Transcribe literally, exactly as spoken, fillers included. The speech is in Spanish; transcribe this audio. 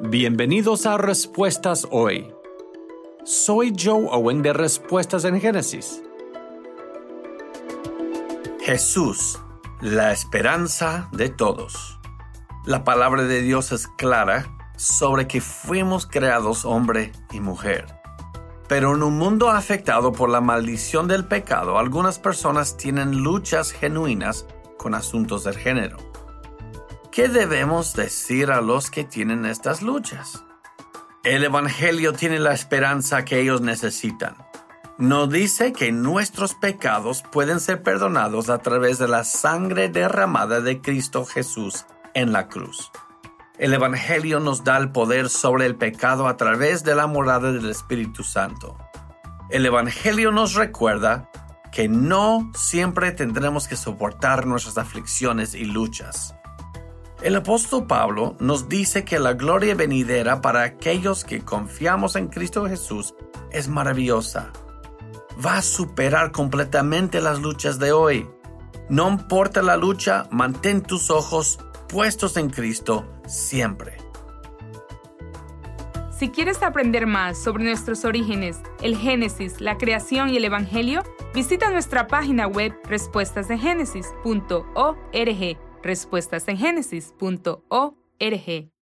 Bienvenidos a Respuestas Hoy. Soy Joe Owen de Respuestas en Génesis. Jesús, la esperanza de todos. La palabra de Dios es clara sobre que fuimos creados hombre y mujer. Pero en un mundo afectado por la maldición del pecado, algunas personas tienen luchas genuinas con asuntos del género. ¿Qué debemos decir a los que tienen estas luchas? El Evangelio tiene la esperanza que ellos necesitan. Nos dice que nuestros pecados pueden ser perdonados a través de la sangre derramada de Cristo Jesús en la cruz. El Evangelio nos da el poder sobre el pecado a través de la morada del Espíritu Santo. El Evangelio nos recuerda que no siempre tendremos que soportar nuestras aflicciones y luchas. El apóstol Pablo nos dice que la gloria venidera para aquellos que confiamos en Cristo Jesús es maravillosa. Va a superar completamente las luchas de hoy. No importa la lucha, mantén tus ojos puestos en Cristo siempre. Si quieres aprender más sobre nuestros orígenes, el Génesis, la creación y el Evangelio, visita nuestra página web respuestas en génesis punto org. respuestas en génesis punto org.